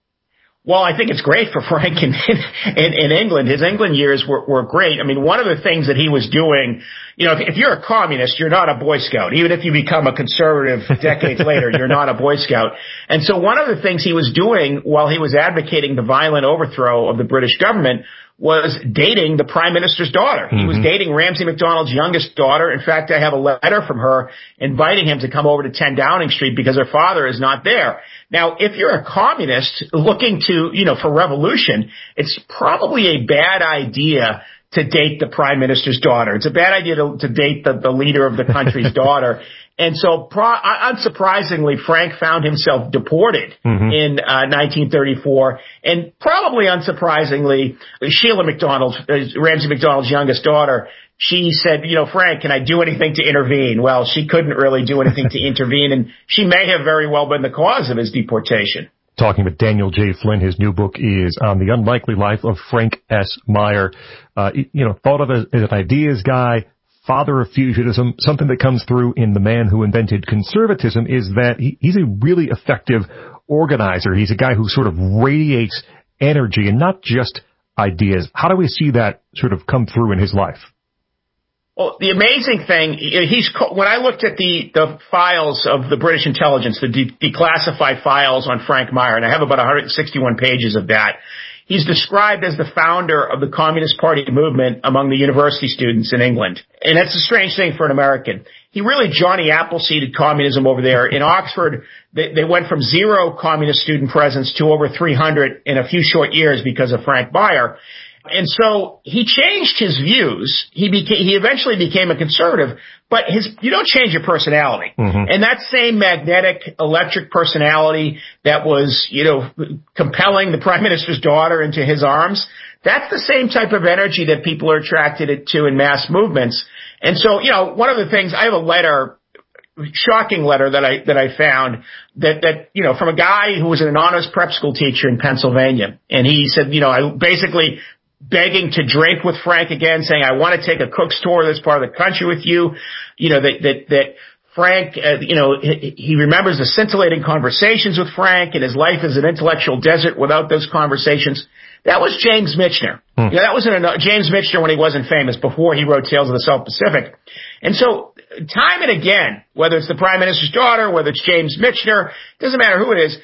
Well, I think it's great for Frank in, in, in England. His England years were, were great. I mean, one of the things that he was doing, you know, if, if you're a communist, you're not a Boy Scout. Even if you become a conservative decades later, you're not a Boy Scout. And so one of the things he was doing while he was advocating the violent overthrow of the British government was dating the prime minister's daughter. Mm-hmm. He was dating Ramsay MacDonald's youngest daughter. In fact, I have a letter from her inviting him to come over to ten Downing Street because her father is not there. Now, if you're a communist looking to, you know, for revolution, it's probably a bad idea to date the prime minister's daughter. It's a bad idea to, to date the, the leader of the country's daughter. And so, pro- unsurprisingly, Frank found himself deported mm-hmm. in uh, nineteen thirty-four. And probably unsurprisingly, Sheila MacDonald, uh, Ramsay MacDonald's youngest daughter, she said, you know, Frank, can I do anything to intervene? Well, she couldn't really do anything to intervene, and she may have very well been the cause of his deportation. Talking with Daniel J. Flynn. His new book is On the Unlikely Life of Frank S. Meyer. Uh, you know, thought of as an ideas guy, father of fusionism. Something that comes through in The Man Who Invented Conservatism is that he, he's a really effective organizer. He's a guy who sort of radiates energy and not just ideas. How do we see that sort of come through in his life? Well, the amazing thing, he's, when I looked at the, the files of the British intelligence, the de- declassified files on Frank Meyer, and I have about one hundred sixty-one pages of that, he's described as the founder of the Communist Party movement among the university students in England. And that's a strange thing for an American. He really Johnny Appleseeded communism over there. In Oxford, they, they went from zero communist student presence to over three hundred in a few short years because of Frank Meyer. And so he changed his views. He became, he eventually became a conservative, but his, you don't change your personality. Mm-hmm. And that same magnetic, electric personality that was, you know, compelling the prime minister's daughter into his arms, that's the same type of energy that people are attracted to in mass movements. And so, you know, one of the things, I have a letter, shocking letter that I, that I found that, that, you know, from a guy who was an honors prep school teacher in Pennsylvania. And he said, you know, I basically, begging to drink with Frank again, saying, I want to take a Cook's tour of this part of the country with you. You know, that, that, that Frank, uh, you know, he, he remembers the scintillating conversations with Frank, and his life is an intellectual desert without those conversations. That was James Michener. Hmm. You know, that was an, James Michener when he wasn't famous, before he wrote Tales of the South Pacific. And so, time and again, whether it's the Prime Minister's daughter, whether it's James Michener, doesn't matter who it is,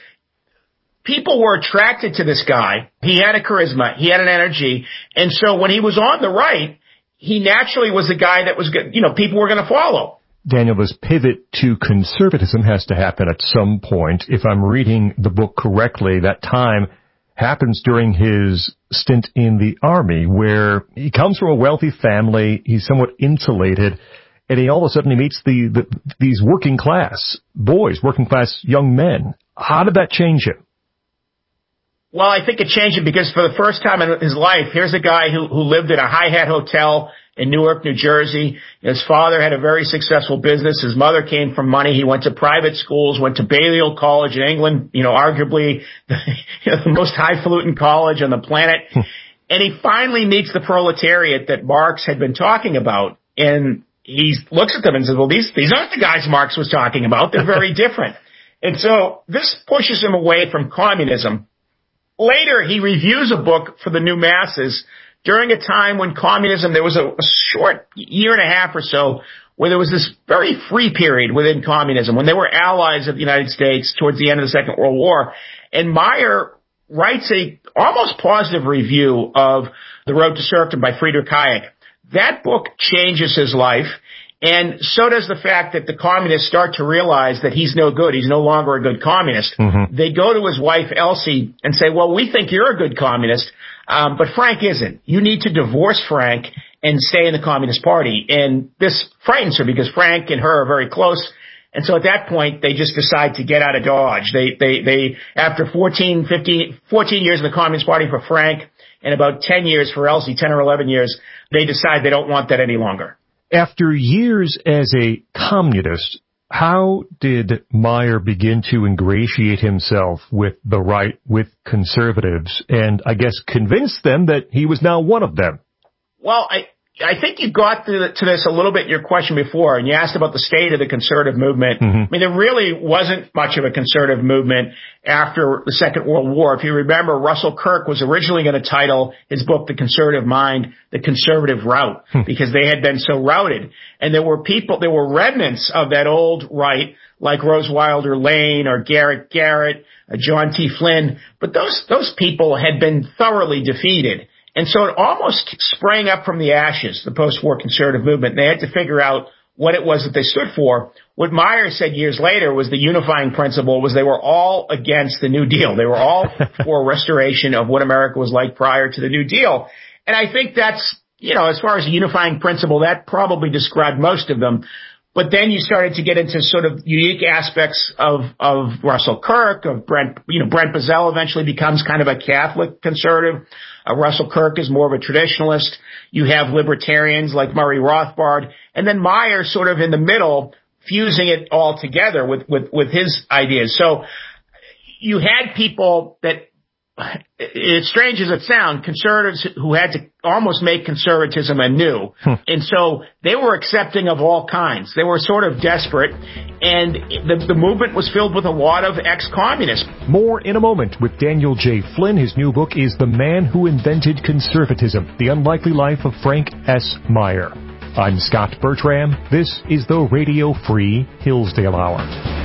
people were attracted to this guy. He had a charisma. He had an energy. And so when he was on the right, he naturally was the guy that was good, you know, people were going to follow. Daniel, this pivot to conservatism has to happen at some point. If I'm reading the book correctly, that time happens during his stint in the Army, where he comes from a wealthy family, he's somewhat insulated, and he all of a sudden he meets the, the these working class boys, working class young men. How did that change him? Well, I think it changed him because for the first time in his life, here's a guy who, who lived in a high-hat hotel in Newark, New Jersey. His father had a very successful business. His mother came from money. He went to private schools, went to Balliol College in England, you know, arguably the, you know, the most highfalutin college on the planet. And he finally meets the proletariat that Marx had been talking about. And he looks at them and says, well, these, these aren't the guys Marx was talking about. They're very different. And so this pushes him away from communism. Later, he reviews a book for the new masses during a time when communism, there was a, a short year and a half or so where there was this very free period within communism, when they were allies of the United States towards the end of the Second World War. And Meyer writes a almost positive review of The Road to Serfdom by Friedrich Hayek. That book changes his life. And so does the fact that the communists start to realize that he's no good. He's no longer a good communist. Mm-hmm. They go to his wife, Elsie, and say, well, we think you're a good communist, um, but Frank isn't. You need to divorce Frank and stay in the Communist Party. And this frightens her because Frank and her are very close. And so at that point, they just decide to get out of Dodge. They, they, they, after fourteen, fifteen, fourteen years in the Communist Party for Frank and about ten years for Elsie, ten or eleven years, they decide they don't want that any longer. After years as a communist, how did Meyer begin to ingratiate himself with the right, with conservatives, and I guess convince them that he was now one of them? Well, I I think you got to, the, to this a little bit in your question before, and you asked about the state of the conservative movement. Mm-hmm. I mean, there really wasn't much of a conservative movement after the Second World War. If you remember, Russell Kirk was originally going to title his book, The Conservative Mind, The Conservative Rout, hmm. because they had been so routed. And there were people, there were remnants of that old right, like Rose Wilder Lane or Garrett Garrett, uh, John T. Flynn, but those, those people had been thoroughly defeated. And so it almost sprang up from the ashes, the post-war conservative movement. They had to figure out what it was that they stood for. What Meyer said years later was the unifying principle was they were all against the New Deal. They were all for restoration of what America was like prior to the New Deal. And I think that's, you know, as far as a unifying principle, that probably described most of them. But then you started to get into sort of unique aspects of, of Russell Kirk, of Brent, you know, Brent Bozell eventually becomes kind of a Catholic conservative. Uh, Russell Kirk is more of a traditionalist. You have libertarians like Murray Rothbard. And then Meyer sort of in the middle, fusing it all together with, with, with his ideas. So you had people that, it's strange as it sounds, conservatives who had to almost make conservatism anew. Hmm. And so they were accepting of all kinds. They were sort of desperate. And the, the movement was filled with a lot of ex-communists. More in a moment with Daniel J. Flynn. His new book is The Man Who Invented Conservatism, The Unlikely Life of Frank S. Meyer. I'm Scott Bertram. This is the Radio Free Hillsdale Hour.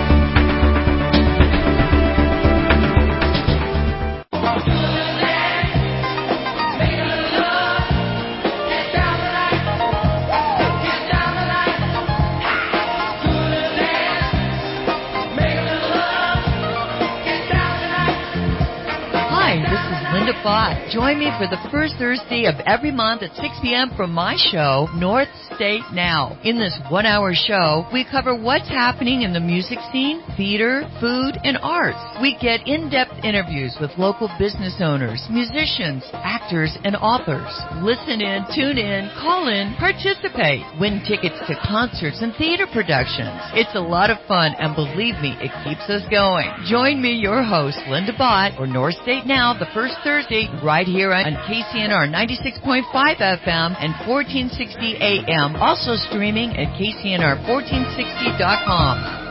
Join me for the first Thursday of every month at six p.m. for my show, North State Now. In this one-hour show, we cover what's happening in the music scene, theater, food, and arts. We get in-depth interviews with local business owners, musicians, actors, and authors. Listen in, tune in, call in, participate, win tickets to concerts and theater productions. It's a lot of fun, and believe me, it keeps us going. Join me, your host, Linda Bott, or North State Now, the first Thursday, right here on K C N R ninety-six point five F M and fourteen sixty A M. Also streaming at K C N R fourteen sixty dot com.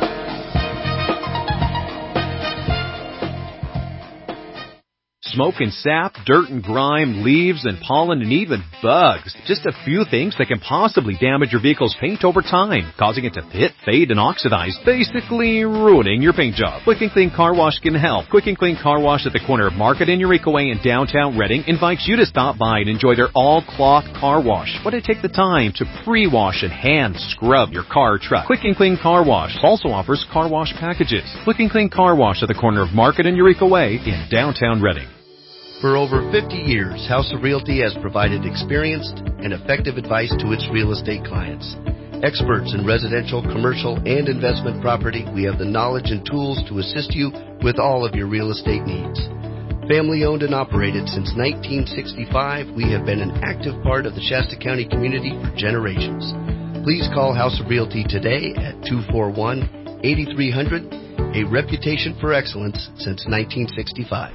Smoke and sap, dirt and grime, leaves and pollen, and even bugs. Just a few things that can possibly damage your vehicle's paint over time, causing it to pit, fade, and oxidize, basically ruining your paint job. Quick and Clean Car Wash can help. Quick and Clean Car Wash at the corner of Market and Eureka Way in downtown Reading invites you to stop by and enjoy their all-cloth car wash. Why don't you take the time to pre-wash and hand scrub your car or truck? Quick and Clean Car Wash also offers car wash packages. Quick and Clean Car Wash at the corner of Market and Eureka Way in downtown Reading. For over fifty years, House of Realty has provided experienced and effective advice to its real estate clients. Experts in residential, commercial, and investment property, we have the knowledge and tools to assist you with all of your real estate needs. Family owned and operated since nineteen sixty-five, we have been an active part of the Shasta County community for generations. Please call House of Realty today at two four one, eight three zero zero, a reputation for excellence since nineteen sixty-five.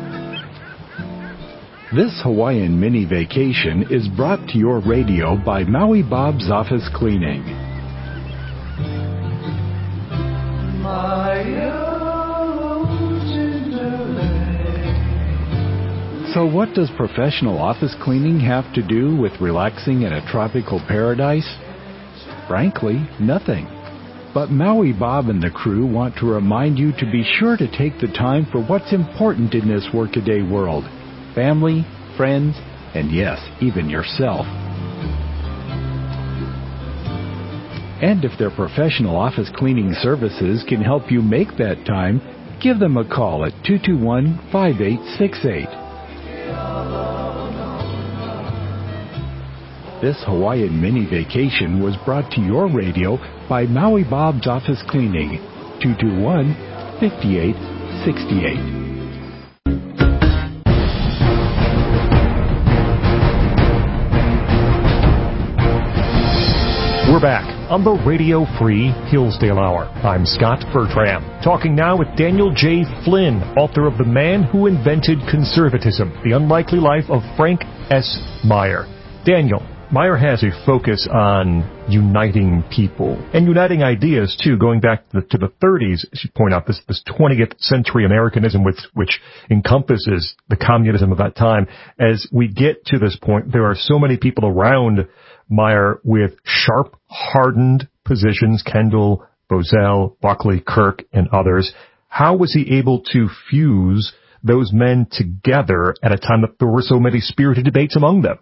This Hawaiian mini vacation is brought to your radio by Maui Bob's Office Cleaning. So what does professional office cleaning have to do with relaxing in a tropical paradise? Frankly, nothing. But Maui Bob and the crew want to remind you to be sure to take the time for what's important in this workaday world. Family, friends, and yes, even yourself. And if their professional office cleaning services can help you make that time, give them a call at two two one, five eight six eight. This Hawaiian mini vacation was brought to your radio by Maui Bob's Office Cleaning, two two one, five eight six eight. We're back on the Radio Free Hillsdale Hour. I'm Scott Bertram, talking now with Daniel J. Flynn, author of The Man Who Invented Conservatism, The Unlikely Life of Frank S. Meyer. Daniel, Meyer has a focus on uniting people and uniting ideas, too, going back to the, to the thirties, as you point out, this, this twentieth century Americanism, which, which encompasses the communism of that time. As we get to this point, there are so many people around Meyer with sharp, hardened positions, Kendall, Bozell, Buckley, Kirk, and others. How was he able to fuse those men together at a time that there were so many spirited debates among them?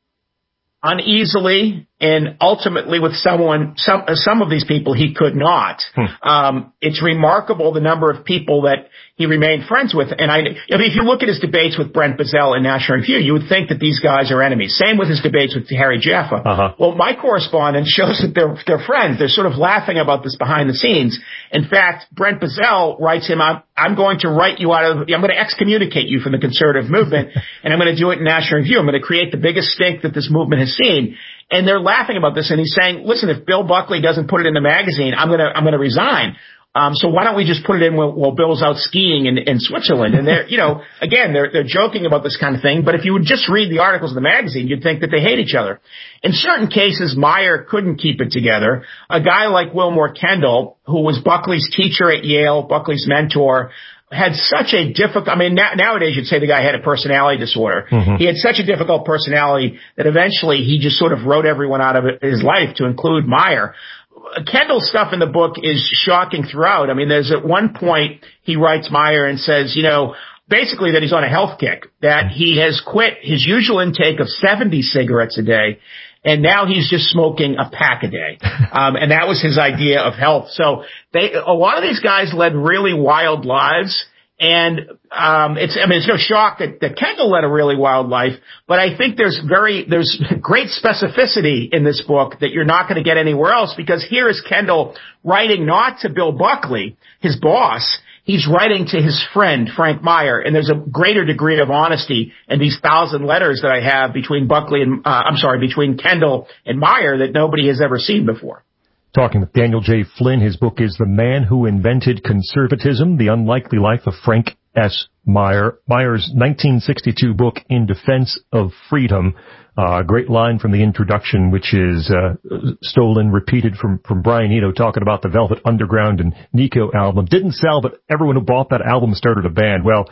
Uneasily, and ultimately with someone, some some of these people he could not. Hmm. Um, it's remarkable the number of people that he remained friends with. And I, I mean, if you look at his debates with Brent Bozell in National Review, you would think that these guys are enemies. Same with his debates with Harry Jaffa. Uh-huh. Well, my correspondence shows that they're they're friends. They're sort of laughing about this behind the scenes. In fact, Brent Bozell writes him, I'm, I'm going to write you out of, I'm going to excommunicate you from the conservative movement, and I'm going to do it in National Review. I'm going to create the biggest stink that this movement has seen. And they're laughing about this, and he's saying, listen, if Bill Buckley doesn't put it in the magazine, I'm going to, I'm going to resign. Um, so why don't we just put it in while, while Bill's out skiing in, in Switzerland? And they're, you know, again, they're, they're joking about this kind of thing. But if you would just read the articles in the magazine, you'd think that they hate each other. In certain cases, Meyer couldn't keep it together. A guy like Wilmore Kendall, who was Buckley's teacher at Yale, Buckley's mentor, had such a difficult, I mean, na- nowadays you'd say the guy had a personality disorder. Mm-hmm. He had such a difficult personality that eventually he just sort of wrote everyone out of his life, to include Meyer. Kendall's stuff in the book is shocking throughout. I mean, there's at one point he writes Meyer and says, you know, basically that he's on a health kick, that he has quit his usual intake of seventy cigarettes a day, and now he's just smoking a pack a day. Um, and that was his idea of health. So they, a lot of these guys led really wild lives. And, um, it's, I mean, it's no shock that, that Kendall led a really wild life, but I think there's very, there's great specificity in this book that you're not going to get anywhere else, because here is Kendall writing not to Bill Buckley, his boss. He's writing to his friend, Frank Meyer, and there's a greater degree of honesty in these thousand letters that I have between Buckley and, uh, I'm sorry, between Kendall and Meyer that nobody has ever seen before. Talking with Daniel J. Flynn, his book is The Man Who Invented Conservatism, The Unlikely Life of Frank S. Meyer. Meyer's nineteen sixty-two book, In Defense of Freedom. A uh, great line from the introduction, which is uh, stolen, repeated from, from Brian Eno, talking about the Velvet Underground and Nico album. Didn't sell, but everyone who bought that album started a band. Well,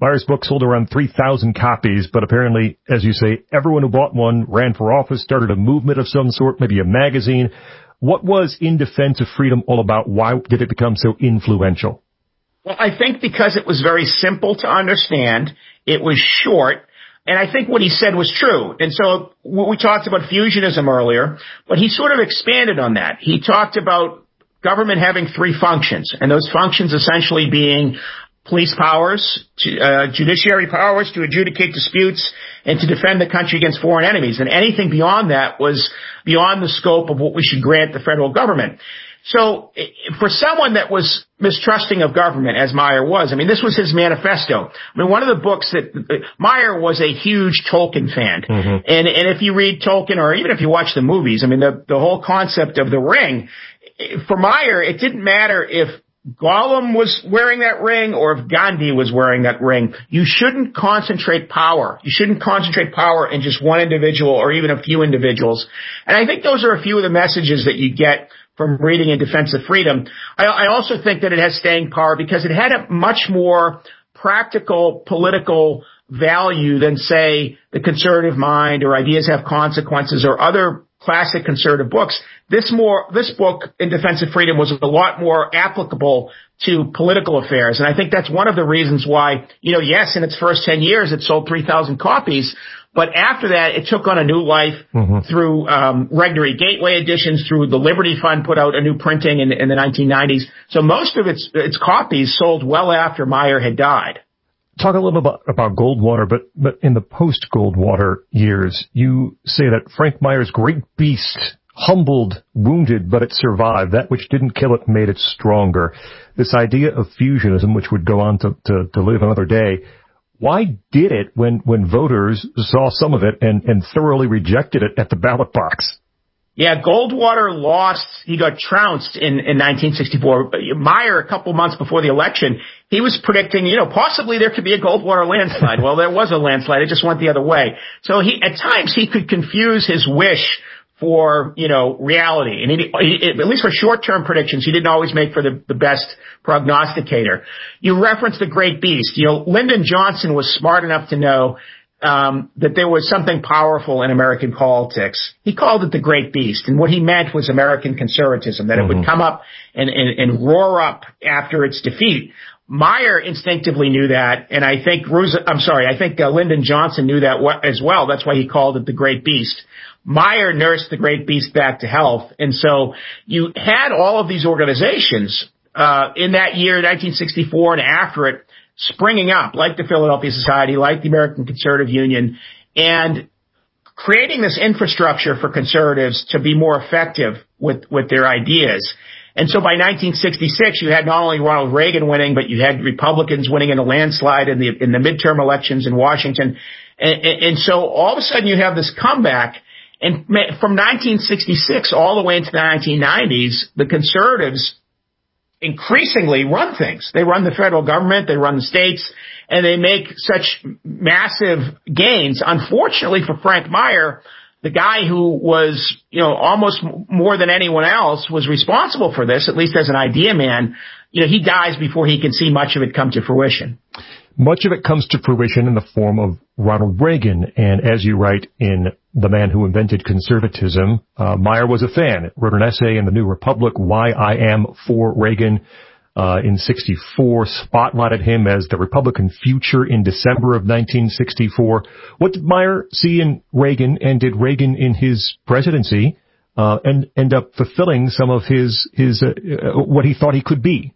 Meyer's book sold around three thousand copies, but apparently, as you say, everyone who bought one ran for office, started a movement of some sort, maybe a magazine. What was In Defense of Freedom all about? Why did it become so influential? Well, I think because it was very simple to understand. It was short. And I think what he said was true. And so we talked about fusionism earlier, but he sort of expanded on that. He talked about government having three functions, and those functions essentially being police powers, uh, judiciary powers to adjudicate disputes, and to defend the country against foreign enemies. And anything beyond that was beyond the scope of what we should grant the federal government. So for someone that was mistrusting of government, as Meyer was, I mean, this was his manifesto. I mean, one of the books that Meyer was a huge Tolkien fan. Mm-hmm. And, and if you read Tolkien, or even if you watch the movies, I mean, the, the whole concept of the ring, for Meyer, it didn't matter if Gollum was wearing that ring or if Gandhi was wearing that ring. You shouldn't concentrate power. You shouldn't concentrate power in just one individual or even a few individuals. And I think those are a few of the messages that you get from reading In Defense of Freedom. I, I also think that it has staying power because it had a much more practical political value than, say, The Conservative Mind or Ideas Have Consequences or other classic conservative books. This more, this book, In Defense of Freedom, was a lot more applicable to political affairs. And I think that's one of the reasons why, you know, yes, in its first ten years, it sold three thousand copies. But after that, it took on a new life mm-hmm. through um, Regnery Gateway editions, through the Liberty Fund put out a new printing in, in the nineteen nineties. So most of its its copies sold well after Meyer had died. Talk a little bit about, about Goldwater, but, but in the post-Goldwater years, you say that Frank Meyer's great beast humbled, wounded, but it survived. That which didn't kill it made it stronger. This idea of fusionism, which would go on to, to, to live another day, why did it when, when voters saw some of it and, and thoroughly rejected it at the ballot box? Yeah, Goldwater lost. He got trounced in, in nineteen sixty-four. Meyer, a couple months before the election, he was predicting, you know, possibly there could be a Goldwater landslide. Well, there was a landslide. It just went the other way. So he, at times, he could confuse his wish for, you know, reality. And he, he, at least for short-term predictions, he didn't always make for the, the best prognosticator. You referenced the great beast. You know, Lyndon Johnson was smart enough to know um that there was something powerful in American politics. He called it the great beast. And what he meant was American conservatism, that mm-hmm. it would come up and, and, and roar up after its defeat. Meyer instinctively knew that, and I think Roosevelt, I'm sorry, I think uh, Lyndon Johnson knew that w- as well. That's why he called it the great beast. Meyer nursed the great beast back to health. And so you had all of these organizations uh in that year, nineteen sixty-four, and after it, springing up, like the Philadelphia Society, like the American Conservative Union, and creating this infrastructure for conservatives to be more effective with, with their ideas. And so by nineteen sixty-six, you had not only Ronald Reagan winning, but you had Republicans winning in a landslide in the, in the midterm elections in Washington. And, and, and so all of a sudden you have this comeback. And from nineteen sixty-six all the way into the nineteen nineties, the conservatives increasingly run things. They run the federal government, they run the states, and they make such massive gains. Unfortunately for Frank Meyer, the guy who was, you know, almost more than anyone else was responsible for this, at least as an idea man, you know, he dies before he can see much of it come to fruition. Much of it comes to fruition in the form of Ronald Reagan. And as you write in The Man Who Invented Conservatism, uh, Meyer was a fan. Wrote an essay in the New Republic, Why I Am for Reagan, uh, in sixty-four, spotlighted him as the Republican future in December of nineteen sixty-four. What did Meyer see in Reagan, and did Reagan in his presidency, uh, and end up fulfilling some of his, his, uh, what he thought he could be?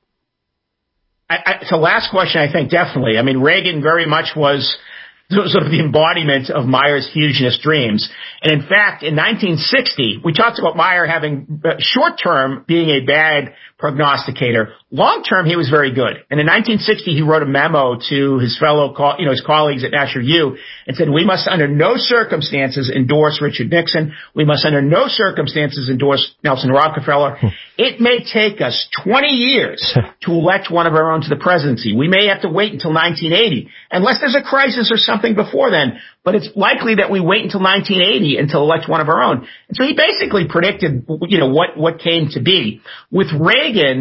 I, I, so last question, I think definitely. I mean, Reagan very much was sort of the embodiment of Meyer's fusionist dreams. And in fact, in nineteen sixty, we talked about Meyer having uh, short-term being a bad prognosticator. Long-term, he was very good. And in nineteen sixty, he wrote a memo to his fellow, co- you know, his colleagues at National Review and said, we must under no circumstances endorse Richard Nixon. We must under no circumstances endorse Nelson Rockefeller. It may take us twenty years to elect one of our own to the presidency. We may have to wait until nineteen eighty, unless there's a crisis or something before then. But it's likely that we wait until nineteen eighty until elect one of our own. And so he basically predicted, you know, what, what came to be. With Reagan,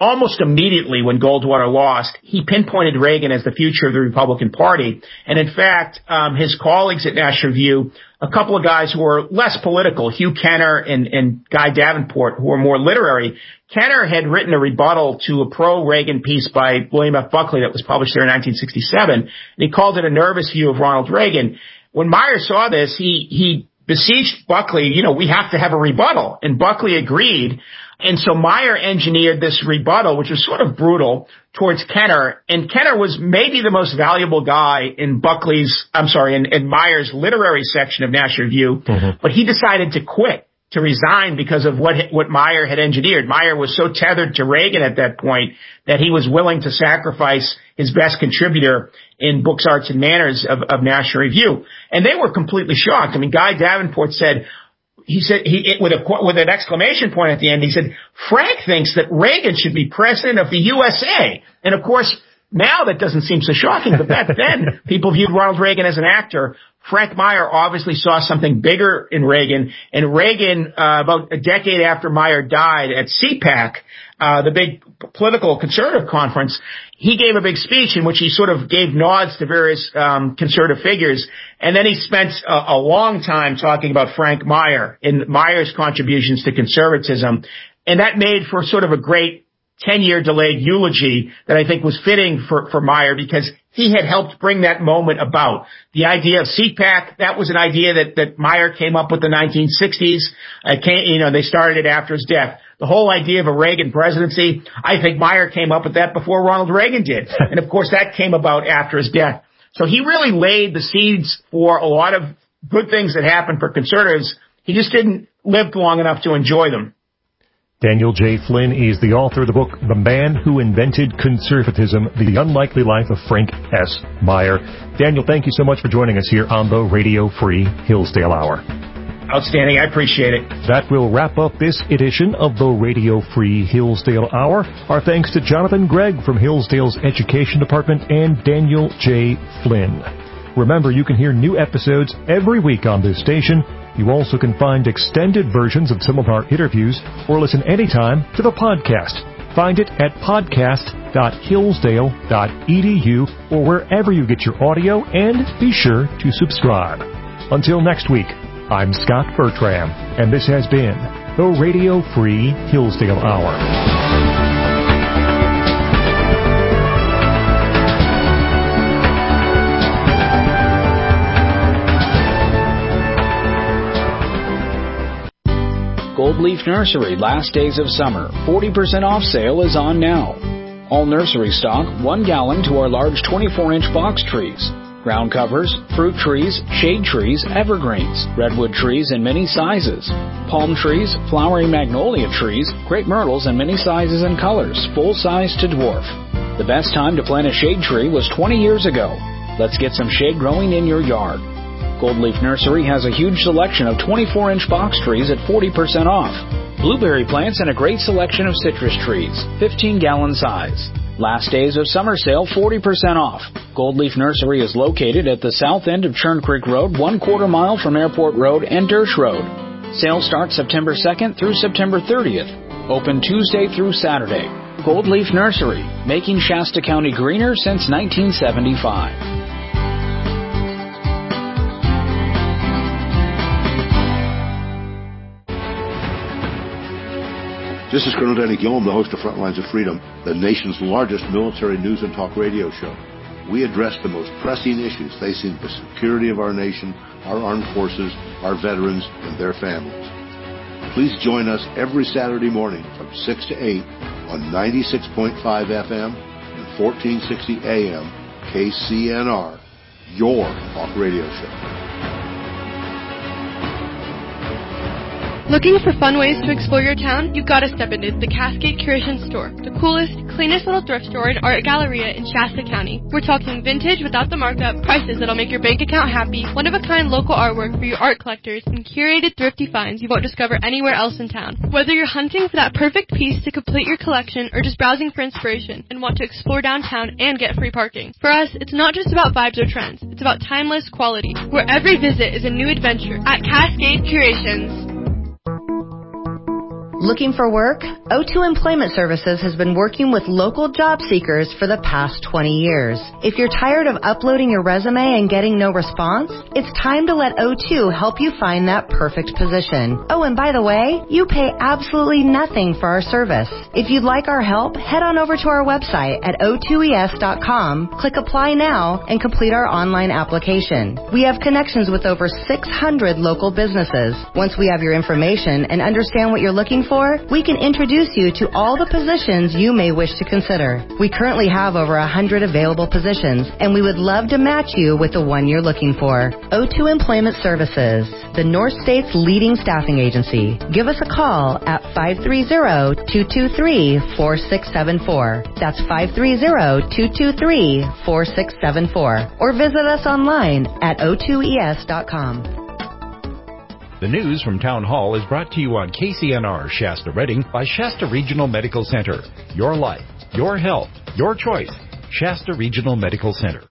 almost immediately when Goldwater lost, he pinpointed Reagan as the future of the Republican Party. And in fact, um, his colleagues at National Review, a couple of guys who were less political, Hugh Kenner and, and Guy Davenport, who were more literary. Kenner had written a rebuttal to a pro-Reagan piece by William F. Buckley that was published there in nineteen sixty-seven, and he called it a nervous view of Ronald Reagan. When Meyer saw this, he, he besieged Buckley, you know, we have to have a rebuttal, and Buckley agreed. And so Meyer engineered this rebuttal, which was sort of brutal, towards Kenner. And Kenner was maybe the most valuable guy in Buckley's, I'm sorry, in, in Meyer's literary section of National Review. Mm-hmm. But he decided to quit, to resign because of what what Meyer had engineered. Meyer was so tethered to Reagan at that point that he was willing to sacrifice his best contributor in Books, Arts, and Manners of, of National Review. And they were completely shocked. I mean, Guy Davenport said, He said, he, with a, with an exclamation point at the end, he said, Frank thinks that Reagan should be president of the U S A. And of course, now that doesn't seem so shocking, but back then, people viewed Ronald Reagan as an actor. Frank Meyer obviously saw something bigger in Reagan, and Reagan, uh, about a decade after Meyer died at C PAC, uh, the big political conservative conference, he gave a big speech in which he sort of gave nods to various um, conservative figures, and then he spent a, a long time talking about Frank Meyer and Meyer's contributions to conservatism, and that made for sort of a great ten-year delayed eulogy that I think was fitting for, for Meyer because he had helped bring that moment about. The idea of C PAC, that was an idea that, that Meyer came up with in the nineteen sixties. Uh, came, you know, they started it after his death. The whole idea of a Reagan presidency, I think Meyer came up with that before Ronald Reagan did. And of course that came about after his death. So he really laid the seeds for a lot of good things that happened for conservatives. He just didn't live long enough to enjoy them. Daniel J. Flynn is the author of the book, The Man Who Invented Conservatism, The Unlikely Life of Frank S. Meyer. Daniel, thank you so much for joining us here on the Radio Free Hillsdale Hour. Outstanding. I appreciate it. That will wrap up this edition of the Radio Free Hillsdale Hour. Our thanks to Jonathan Gregg from Hillsdale's Education Department and Daniel J. Flynn. Remember, you can hear new episodes every week on this station. You also can find extended versions of some of our interviews or listen anytime to the podcast. Find it at podcast dot hillsdale dot e d u or wherever you get your audio, and be sure to subscribe. Until next week, I'm Scott Bertram, and this has been the Radio Free Hillsdale Hour. Gold Leaf Nursery Last Days of Summer forty percent off sale is on now. All nursery stock, one gallon to our large twenty-four inch box trees. Ground covers, fruit trees, shade trees, evergreens, redwood trees in many sizes. Palm trees, flowering magnolia trees, crepe myrtles in many sizes and colors, full size to dwarf. The best time to plant a shade tree was twenty years ago. Let's get some shade growing in your yard. Gold Leaf Nursery has a huge selection of twenty-four inch box trees at forty percent off. Blueberry plants and a great selection of citrus trees, fifteen gallon size. Last Days of Summer Sale, forty percent off. Gold Leaf Nursery is located at the south end of Churn Creek Road, one quarter mile from Airport Road and Dersh Road. Sale starts September second through September thirtieth. Open Tuesday through Saturday. Gold Leaf Nursery, making Shasta County greener since nineteen seventy-five. This is Colonel Danny Gillum, the host of Frontlines of Freedom, the nation's largest military news and talk radio show. We address the most pressing issues facing the security of our nation, our armed forces, our veterans, and their families. Please join us every Saturday morning from six to eight on ninety-six point five F M and fourteen sixty A M K C N R, your talk radio show. Looking for fun ways to explore your town? You've got to step into the Cascade Curation Store, the coolest, cleanest little thrift store and art galleria in Shasta County. We're talking vintage without the markup, prices that'll make your bank account happy, one-of-a-kind local artwork for your art collectors, and curated thrifty finds you won't discover anywhere else in town. Whether you're hunting for that perfect piece to complete your collection or just browsing for inspiration and want to explore downtown and get free parking. For us, it's not just about vibes or trends. It's about timeless quality, where every visit is a new adventure at Cascade Curations. Looking for work? O two Employment Services has been working with local job seekers for the past twenty years. If you're tired of uploading your resume and getting no response, it's time to let O two help you find that perfect position. Oh, and by the way, you pay absolutely nothing for our service. If you'd like our help, head on over to our website at O two E S dot com, click Apply Now, and complete our online application. We have connections with over six hundred local businesses. Once we have your information and understand what you're looking for, we can introduce you to all the positions you may wish to consider. We currently have over one hundred available positions, and we would love to match you with the one you're looking for. O two Employment Services, the North State's leading staffing agency. Give us a call at five three zero, two two three, four six seven four. That's five three zero, two two three, four six seven four. Or visit us online at O two E S dot com. The news from Town Hall is brought to you on K C N R Shasta Redding by Shasta Regional Medical Center. Your life, your health, your choice. Shasta Regional Medical Center.